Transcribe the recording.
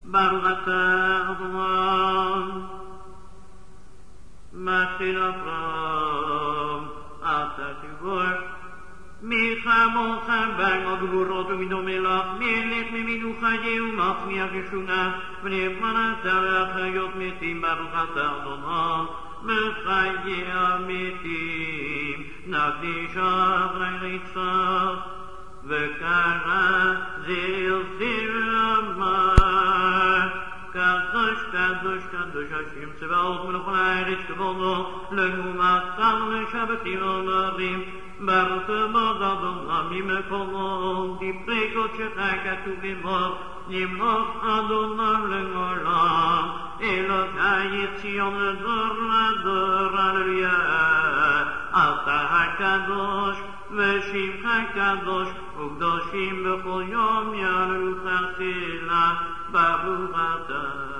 ברוך אתה אדוני מתחיל אברהם אתה תגבור מי כמוך בעל גבורות ומדומה לך מלך ממינו חיי ומכניע כשונה ונאמן אתה להחיות מתים ברוך אתה אדוני בחיי המתים נקדיש אחרי רצח וקרא זיל אמר קדוש קדוש קדוש השם צבאות מלך הארץ כבודו לעומתם לשבתים אומרים ברוך מאוד אדוני ממקומו דברי קודשך כתוב לאמור ימלוך אדוני לעולם אלוקי ציון לדור לדור הללויה אתה הקדוש ושמך קדוש וקדושים בכל יום יעלו תחילה ברוך אתה